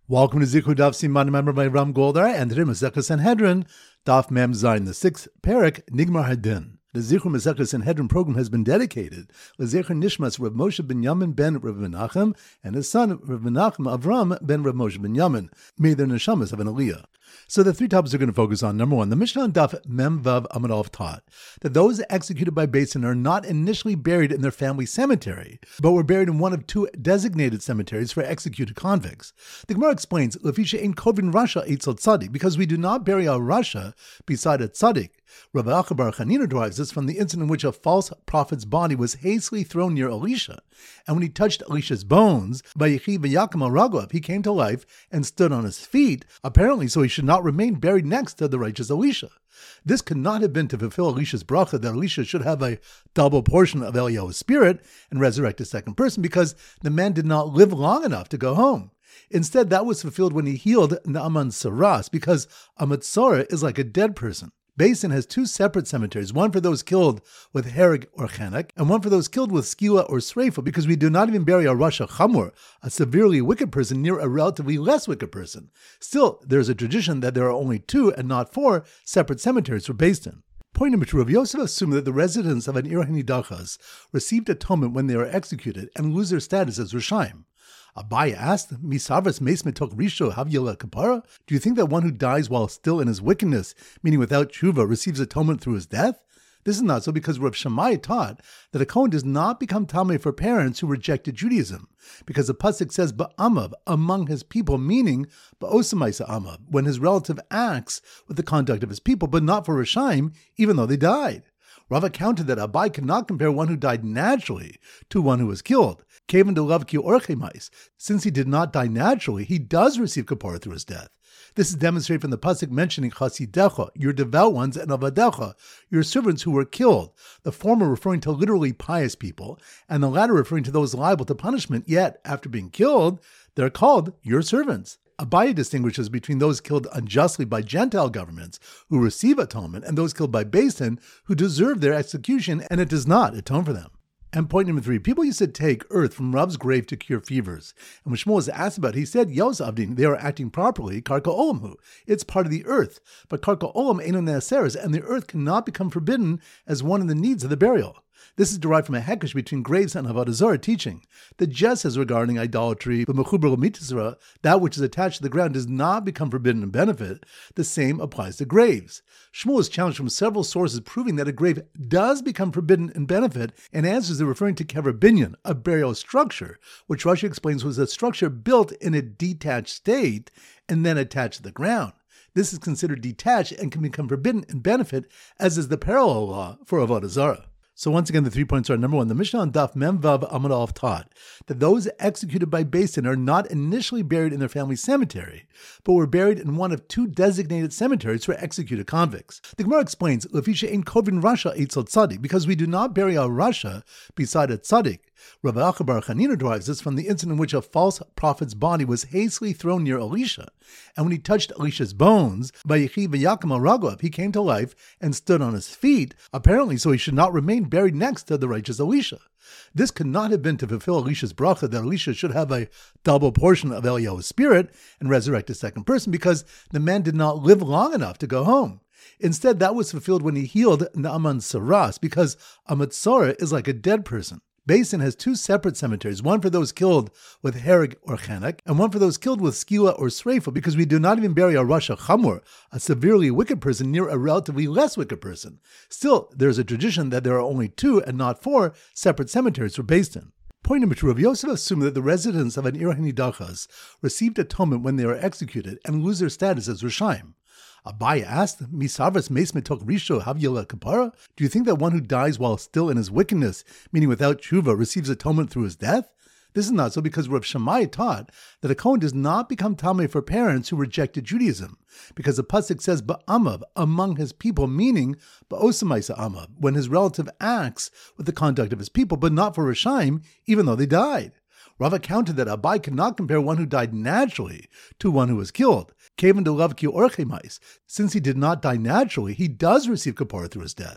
Welcome to Zichud Daf Siman, member by Ram Goldar, and today Masechah Sanhedrin, Daf Mem Zayin, the sixth parak, Nigmar Hadin. The Zichud Masechah Sanhedrin program has been dedicated to Zecher Nishmas Rav Moshe ben Yamin ben Rav Menachem and his son Rav Menachem Avram ben Rav Moshe ben Yamin. May their neshamas have an aliyah. So the three topics we're going to focus on. Number one, the Mishnah on Daf Mem Vav Amud Aleph taught that those executed by Beis Din are not initially buried in their family cemetery, but were buried in one of two designated cemeteries for executed convicts. The Gemara explains, Lefisha ein kovin rasha eitzel tzaddik, because we do not bury our rasha beside a tzaddik. Rabbi Acha bar Chanina derives this from the incident in which a false prophet's body was hastily thrown near Elisha, and when he touched Elisha's bones, Vayechi v'yakim al raglav, he came to life and stood on his feet, apparently so he should not remain buried next to the righteous Elisha. This could not have been to fulfill Elisha's bracha that Elisha should have a double portion of Eliyahu's spirit and resurrect a second person, because the man did not live long enough to go home. Instead, that was fulfilled when he healed Naaman Saras, because a Matzorah is like a dead person. Beis Din has two separate cemeteries, one for those killed with hereg or chenek, and one for those killed with skila or sreifa, because we do not even bury a rasha chamur, a severely wicked person, near a relatively less wicked person. Still, there is a tradition that there are only two and not four separate cemeteries for Beis Din. Point number two, Rav Yosef assumed that the residents of an Ir Hanidachas received atonement when they are executed and lose their status as Rishaim. Abaye asked, Misavras meis metok risho havyela kapara? Do you think that one who dies while still in his wickedness, meaning without tshuva, receives atonement through his death? This is not so, because Rav Shammai taught that a Kohen does not become tamei for parents who rejected Judaism, because the pasuk says ba'amav, among his people, meaning ba'osamaisa amav, when his relative acts with the conduct of his people, but not for Rishaim, even though they died. Rava counted that Abai could not compare one who died naturally to one who was killed. Kavan de Lav Ki Orchemais, since he did not die naturally, he does receive kapara through his death. This is demonstrated from the pasuk mentioning Chasidecha, your devout ones, and Avadecha, your servants who were killed, the former referring to literally pious people, and the latter referring to those liable to punishment, yet, after being killed, they're called your servants. Abaye distinguishes between those killed unjustly by Gentile governments who receive atonement and those killed by Beis Din who deserve their execution, and it does not atone for them. And point number three, people used to take earth from Rav's grave to cure fevers. And when Shmuel was asked about it, he said, Yos Avdin, they are acting properly, Karka Olamhu. It's part of the earth. But Karka Olam Eino Neaseres, and the earth cannot become forbidden as one of the needs of the burial. This is derived from a hekesh between graves and Avodah Zarah teaching. The Jess says regarding idolatry, but mechuber l'mitzvah, that which is attached to the ground does not become forbidden and benefit. The same applies to graves. Shmuel is challenged from several sources proving that a grave does become forbidden and benefit, and answers are referring to kever binyan, a burial structure, which Rashi explains was a structure built in a detached state and then attached to the ground. This is considered detached and can become forbidden and benefit, as is the parallel law for Avodah Zarah. So once again, the 3 points are: number one, the Mishnah on Daf Mem Vav Amud Aleph taught that those executed by Beis Din are not initially buried in their family cemetery, but were buried in one of two designated cemeteries for executed convicts. The Gemara explains, Lefisha ein kovin rasha eitzel tzaddik, because we do not bury our rasha beside a tzaddik. Rabbi Acha bar Chanina derives this from the incident in which a false prophet's body was hastily thrown near Elisha, and when he touched Elisha's bones, Vayechi v'yakim al raglav, he came to life and stood on his feet, apparently so he should not remain buried next to the righteous Elisha. This could not have been to fulfill Elisha's bracha that Elisha should have a double portion of Eliyahu's spirit and resurrect a second person, because the man did not live long enough to go home. Instead, that was fulfilled when he healed Naaman Saras, because a Matzorah is like a dead person. Beis Din has two separate cemeteries, one for those killed with hereg or chenek, and one for those killed with skila or sreifa, because we do not even bury a rasha chamur, a severely wicked person, near a relatively less wicked person. Still, there is a tradition that there are only two and not four separate cemeteries for Beis Din. Point number two, Rav Yosef assumed that the residents of an Ir Hanidachas received atonement when they are executed and lose their status as Rishaim. Abaye asked, Misavras meis metok risho havyela kapara? Do you think that one who dies while still in his wickedness, meaning without tshuva, receives atonement through his death? This is not so, because Rav Shammai taught that a Kohen does not become tamei for parents who rejected Judaism, because the pasuk says ba'amav, among his people, meaning ba'osamaisa amav, when his relative acts with the conduct of his people, but not for Rishaim, even though they died. Rava counted that Abai could not compare one who died naturally to one who was killed. Kavan de Lav Ki Orchemais, since he did not die naturally, he does receive kapara through his death.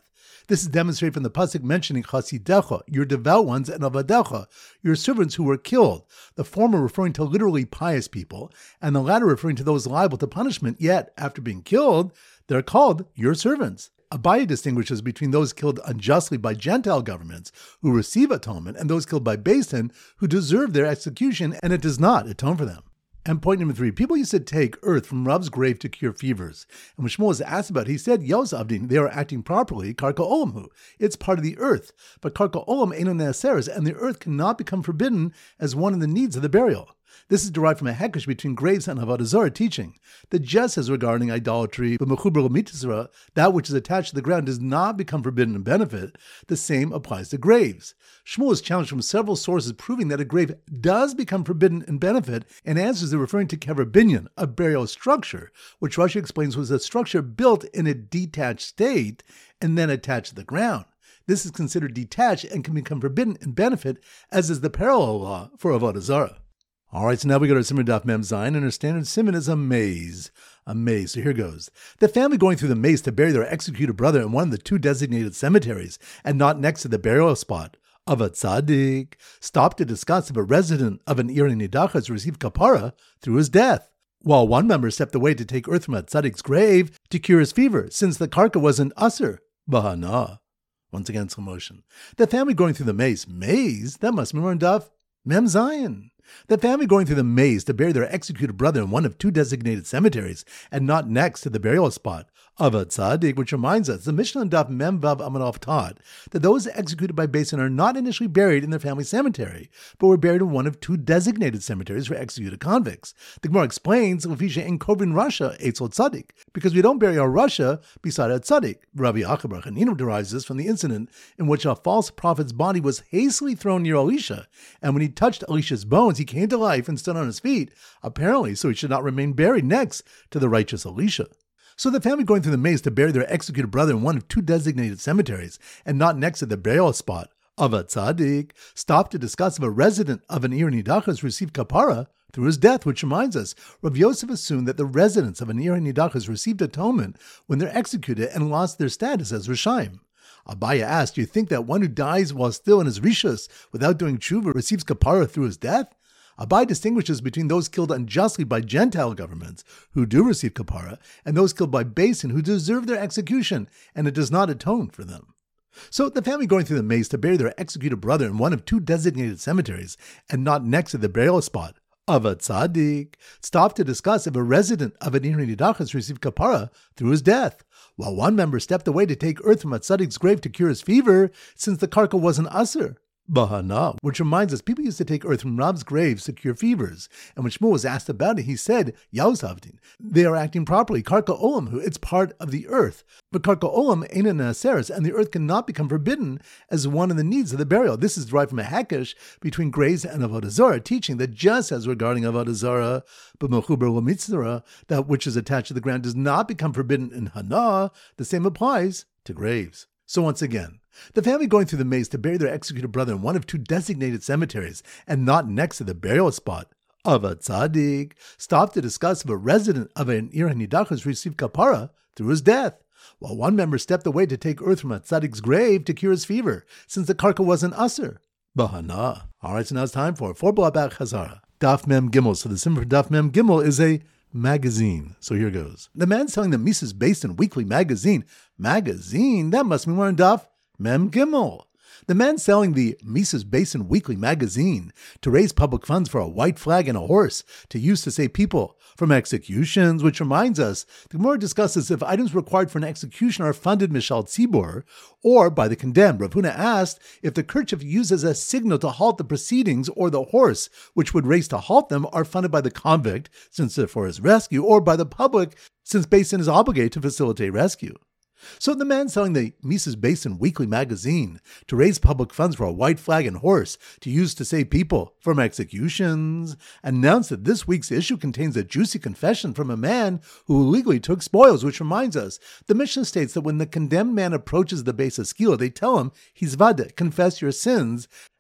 This is demonstrated from the pasuk mentioning chasidecha, your devout ones, and avadecha, your servants who were killed, the former referring to literally pious people, and the latter referring to those liable to punishment, yet, after being killed, they're called your servants. Abaye distinguishes between those killed unjustly by Gentile governments who receive atonement and those killed by Beis Din who deserve their execution, and it does not atone for them. And point number 3, people used to take earth from Rav's grave to cure fevers. And when Shmuel was asked about it, he said, Yos Avdin, they are acting properly, Karka Olamhu. It's part of the earth. But Karka Olam Eino Neaseres, and the earth cannot become forbidden as one of the needs of the burial. This is derived from a hekesh between graves and Avodah Zarah teaching. The Jess says regarding idolatry, but mechuber l'mitzvah, that which is attached to the ground does not become forbidden and benefit. The same applies to graves. Shmuel is challenged from several sources proving that a grave does become forbidden and benefit, and answers are referring to kever binyan, a burial structure, which Rashi explains was a structure built in a detached state and then attached to the ground. This is considered detached and can become forbidden and benefit, as is the parallel law for Avodah Zarah. All right, so now we go to Simon Daf Mem Zayin, and our standard simon is a maze. A maze. So here goes. The family going through the maze to bury their executed brother in one of the 2 designated cemeteries, and not next to the burial spot of a tzaddik, stopped to discuss if a resident of an Ir Nidach has received kapara through his death, while one member stepped away to take earth from a tzaddik's grave to cure his fever, since the karka was an usr, bahana. Once again, slow motion. The family going through the maze, that must be more in Daf Mem Zayin. The family going through the maze to bury their executed brother in one of 2 designated cemeteries, and not next to the burial spot of a tzaddik, which reminds us, the Mishnah in Daf Mem Vav Amud taught that those executed by Beis Din are not initially buried in their family cemetery, but were buried in one of 2 designated cemeteries for executed convicts. The Gemara explains, Lefisha in Kovin Rasha Eitzel Tzaddik, because we don't bury our Rasha beside a tzaddik. Rabbi Achabar Chanina derives this from the incident in which a false prophet's body was hastily thrown near Elisha, and when he touched Elisha's bones, he came to life and stood on his feet, apparently so he should not remain buried next to the righteous Elisha. So the family going through the maze to bury their executed brother in one of 2 designated cemeteries, and not next to the burial spot of a tzaddik, stopped to discuss if a resident of an Ir Nidach has received kapara through his death, which reminds us, Rav Yosef assumed that the residents of an Ir Nidach has received atonement when they're executed and lost their status as Rishaim. Abaye asked, do you think that one who dies while still in his rishus without doing tshuva receives kapara through his death? Abaye distinguishes between those killed unjustly by Gentile governments, who do receive kapara, and those killed by Beis Din, who deserve their execution, and it does not atone for them. So the family going through the maze to bury their executed brother in one of 2 designated cemeteries, and not next to the burial spot of a tzaddik, stopped to discuss if a resident of an Ir Nidach has received kapara through his death, while one member stepped away to take earth from a tzaddik's grave to cure his fever, since the karka was an usr, bahana, which reminds us people used to take earth from Rav's graves to cure fevers. And when Shmuel was asked about it, he said, Yos Avdin, they are acting properly, Karka Olam, it's part of the earth. But Karka Olam ain't an aseres, and the earth cannot become forbidden as one of the needs of the burial. This is derived from a hekesh between graves and Avodah Zarah, teaching that just as regarding Avodah Zarah, but mechuber l'mitzvah, that which is attached to the ground does not become forbidden in Hana, the same applies to graves. So once again, the family going through the maze to bury their executed brother in one of 2 designated cemeteries, and not next to the burial spot of a tzaddik, stopped to discuss if a resident of an Ir Nidach has received kapara through his death, while one member stepped away to take earth from a tzaddik's grave to cure his fever, since the karka was an usr, bahana. All right, so now it's time for 4 Blabach Chazara. Daf Mem Gimel. So the symbol for Daf Mem Gimel is a magazine. So here goes. The man selling the Mises Beis Din weekly magazine. Magazine? That must be more in Daf Mem Gimel. The man selling the Mises Beis Din weekly magazine to raise public funds for a white flag and a horse to use to save people from executions, which reminds us, the Gemara discusses if items required for an execution are funded mishal tzibor or by the condemned. Rav Huna asked if the kerchief used as a signal to halt the proceedings or the horse which would race to halt them are funded by the convict, since they're for his rescue, or by the public, since Beis Din is obligated to facilitate rescue. So the man selling the Mises Beis Din weekly magazine to raise public funds for a white flag and horse to use to save people from executions announced that this week's issue contains a juicy confession from a man who illegally took spoils, which reminds us, the Mishnah states that when the condemned man approaches the Beis Haskila, they tell him, he's vada, confess your sins,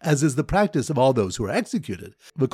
as is the practice of all those who are executed. And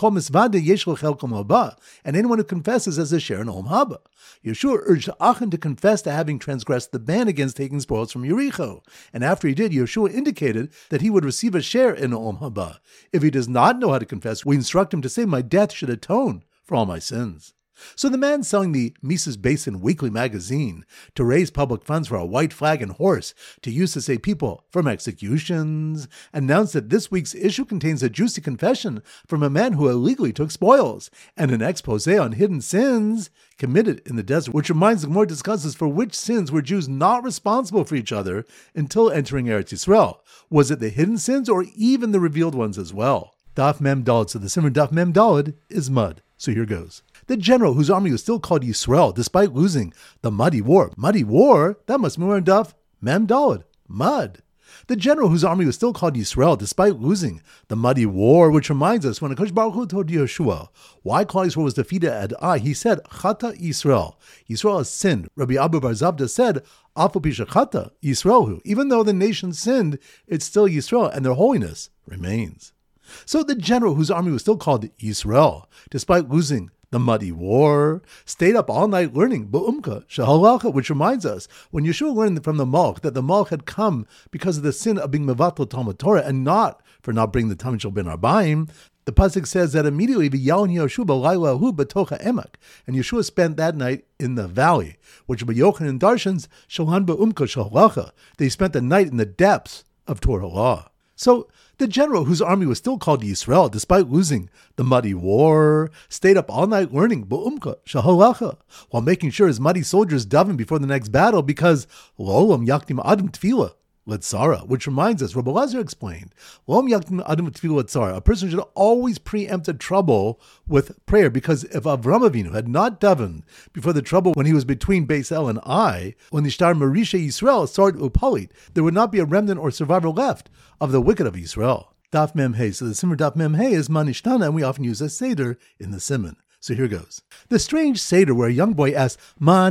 anyone who confesses has a share in Olam Haba. Yeshua urged Achan to confess to having transgressed the ban against taking spoils from Yericho. And after he did, Yeshua indicated that he would receive a share in Olam Haba. If he does not know how to confess, we instruct him to say, my death should atone for all my sins. So the man selling the Mises Basin weekly magazine to raise public funds for a white flag and horse to use to save people from executions announced that this week's issue contains a juicy confession from a man who illegally took spoils and an expose on hidden sins committed in the desert, which reminds the Gemara discusses for which sins were Jews not responsible for each other until entering Eretz Yisrael. Was it the hidden sins or even the revealed ones as well? Daf Mem Daled, so the Simmer Daf Mem Daled is mud. So here goes. The general whose army was still called Yisrael despite losing the muddy war. Muddy war? That must be more in Daf Mem Daled. Mud. The general whose army was still called Yisrael despite losing the muddy war, which reminds us when HaKadosh Baruch Hu told Yeshua why Klal Yisrael was defeated at Ai, he said, Chata Yisrael. Yisrael has sinned. Rabbi Abu Bar Zabda said, Afu Pisha Chata Yisrael. Even though the nation sinned, it's still Yisrael and their holiness remains. So the general whose army was still called Yisrael, despite losing the muddy war, stayed up all night learning Ba'umka Shehalacha, which reminds us when Yeshua learned from the Malch that the Malch had come because of the sin of being Mevatel Talmud Torah and not for not bringing the Talmud Shel Ben Arbaim. The pasuk says that immediately V'yalon Yeshua b'layla hu b'tocha emek, and Yeshua spent that night in the valley, which B'yochanan darshans Shalhan Ba'umka Shehalacha. They spent the night in the depths of Torah law. So the general whose army was still called Yisrael, despite losing the muddy war, stayed up all night learning Ba'umka Shehalacha, while making sure his muddy soldiers daven before the next battle because Lo'olam Yakdim Adam Tefillah Letzara, which reminds us, Rabbi Lazar explained, Lo'olam Yakdim Adam Tefillah Letzara, a person should always preempt a trouble with prayer, because if Avram Avinu had not davened before the trouble when he was between Beis El and Ai, when the Shtar Marisha Yisrael started Upalit, there would not be a remnant or survivor left of the wicked of Yisrael. Daf Mem Hey. So the Simmer Daf Mem Hey is Manishtana, and we often use a Seder in the Simon. So here goes. The strange Seder where a young boy asks,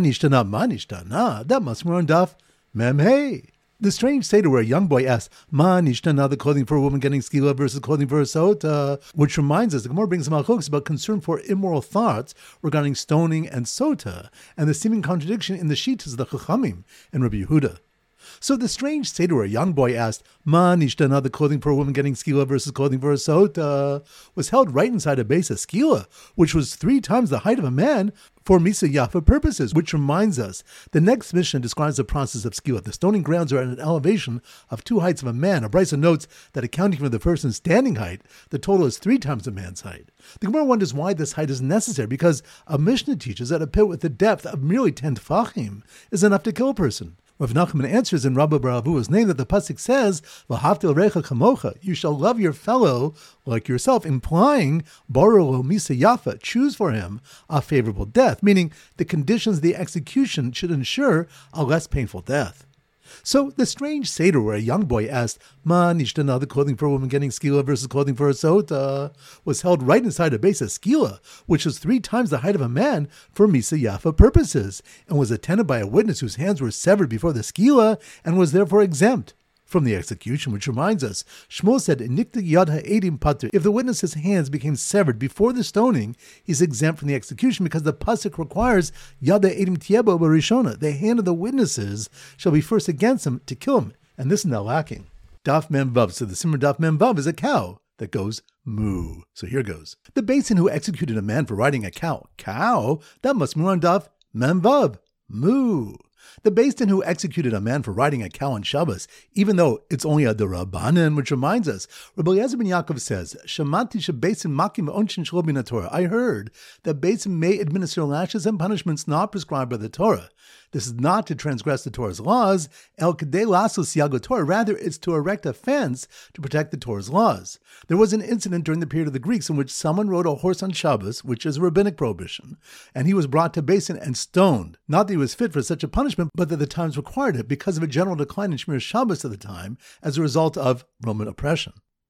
Manishtana, that must be on Daf Mem Hey. The strange Seder where a young boy asks, Manishtana, the clothing for a woman getting skila versus clothing for a sota, which reminds us, the Gemara brings some halachos about concern for immoral thoughts regarding stoning and sota, and the seeming contradiction in the Shitas of the Chachamim and Rabbi Yehuda. So the strange Seder where a young boy asked, Manishtana, the clothing for a woman getting skila versus clothing for a sota, was held right inside a base of skila, which was 3 times the height of a man, for Misa Yafa purposes, which reminds us, the next mission describes the process of skila. The stoning grounds are at an elevation of 2 heights of a man. A Brisa notes that accounting for the person's standing height, the total is 3 times a man's height. The Gemara wonders why this height is necessary, because a Mishnah teaches that a pit with a depth of merely 10 tefachim is enough to kill a person. Rav Nachman answers in Rabbi Bar Avua's name that the pasuk says, "V'havtil recha kamocha," you shall love your fellow like yourself, implying Borolo Misa Yafa, choose for him a favorable death, meaning the conditions of the execution should ensure a less painful death. So the strange Seder where a young boy asked, Manishtana, the clothing for a woman getting skila versus clothing for a sota, was held right inside a base of skila, which was 3 times the height of a man for Misa Yafa purposes, and was attended by a witness whose hands were severed before the skila and was therefore exempt from the execution, which reminds us, Shmuel said, Nikta yad ha'edim pater. If the witness's hands became severed before the stoning, he's exempt from the execution because the pasuk requires yad ha'edim tiebo barishona. The hand of the witnesses shall be first against him to kill him, and this is now lacking. Daf Mem Vav. So the Simmer Daf Mem Vav is a cow that goes moo. So here goes. The basin who executed a man for riding a cow. Cow? That must be on Daf Mem Vav. Moo. The Beis Din who executed a man for riding a cow on Shabbos, even though it's only a derabanan, which reminds us, Rabbi Eliezer ben Yaakov says, Shamati shebeis din makim v'onshin shelo b'na Torah. I heard that Beis Din may administer lashes and punishments not prescribed by the Torah. This is not to transgress the Torah's laws, el kedei lasos siago Torah. Rather, it's to erect a fence to protect the Torah's laws. There was an incident during the period of the Greeks in which someone rode a horse on Shabbos, which is a rabbinic prohibition, and he was brought to Beis Din and stoned. Not that he was fit for such a punishment, but that the times required it because of a general decline in Shmir Shabbos at the time as a result of Roman oppression.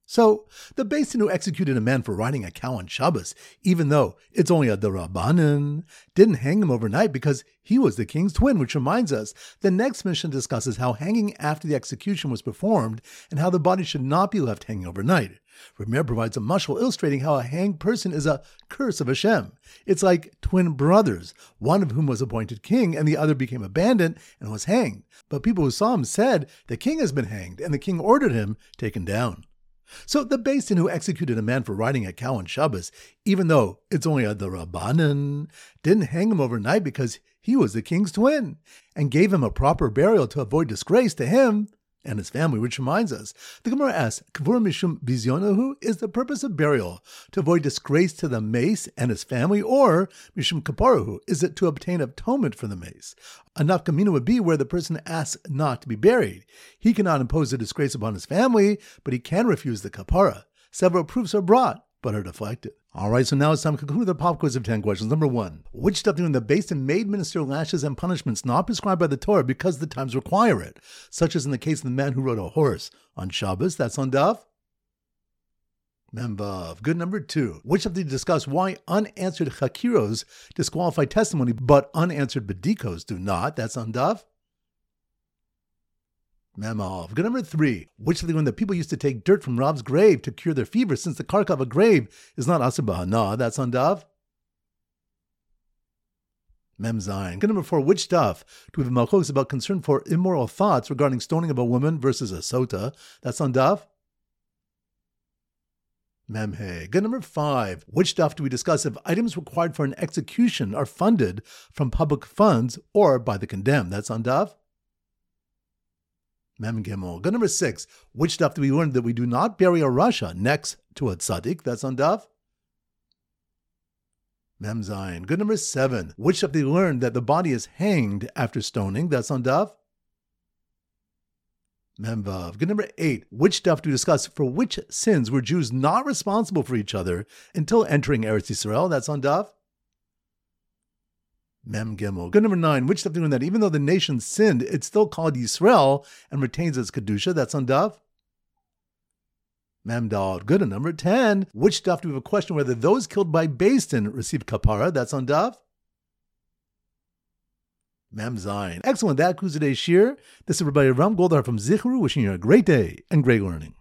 So, the Beis Din who executed a man for riding a cow on Shabbos, even though it's only a Darabanan, didn't hang him overnight because he was the king's twin, which reminds us, the next mission discusses how hanging after the execution was performed and how the body should not be left hanging overnight. Rameir provides a mashal illustrating how a hanged person is a curse of Hashem. It's like twin brothers, one of whom was appointed king and the other became a bandit and was hanged. But people who saw him said, the king has been hanged, and the king ordered him taken down. So the Beis Din who executed a man for riding a cow on Shabbos, even though it's only a Darabanan, didn't hang him overnight because he was the king's twin, and gave him a proper burial to avoid disgrace to him and his family, which reminds us, the Gemara asks, Kvura Mishum Bizyonahu, is the purpose of burial to avoid disgrace to the mace and his family, or Mishum Kaparahu, is it to obtain atonement for the mace? A nafkamina would be where the person asks not to be buried. He cannot impose a disgrace upon his family, but he can refuse the kapara. Several proofs are brought, but are deflected. All right, so now it's time to conclude the pop quiz of 10 questions. Number 1. Which stuff doing the Beis Din made ministerial lashes and punishments not prescribed by the Torah because the times require it, such as in the case of the man who rode a horse on Shabbos? That's on Daf Memvav. Good. Number 2. Which stuff did you discuss why unanswered chakiros disqualify testimony, but unanswered bedikos do not? That's on Daf Memov. Good. Number 3. Which of the when the people used to take dirt from Rav's grave to cure their fever, since the karka of a grave is not asur b'hana? That's on Daf Mem Zayin. Good. Number 4. Which stuff do we have malchos about concern for immoral thoughts regarding stoning of a woman versus a sota? That's on Daf Mem Hey. Good. Number 5. Which stuff do we discuss if items required for an execution are funded from public funds or by the condemned? That's on Daf Mem Gimel. Good. Number 6. Which stuff do we learn that we do not bury a rasha next to a tzaddik? That's on Daf Mem Zayin. Good. Number 7. Which stuff do we learn that the body is hanged after stoning? That's on Daf Mem Vav. Good. Number 8. Which stuff do we discuss for which sins were Jews not responsible for each other until entering Eretz Yisrael? That's on Daf Mem Gimel. Good. Number 9. Which stuff do we learn that even though the nation sinned, it's still called Yisrael and retains its kedusha? That's on Daf Mem Dal. Good. And number 10. Which stuff do we have a question whether those killed by Beis Din receive kapara? That's on Daf Mem Zayin. Excellent. That concludes today's shir. This is Rabbi Ram Goldar from Zichru, wishing you a great day and great learning.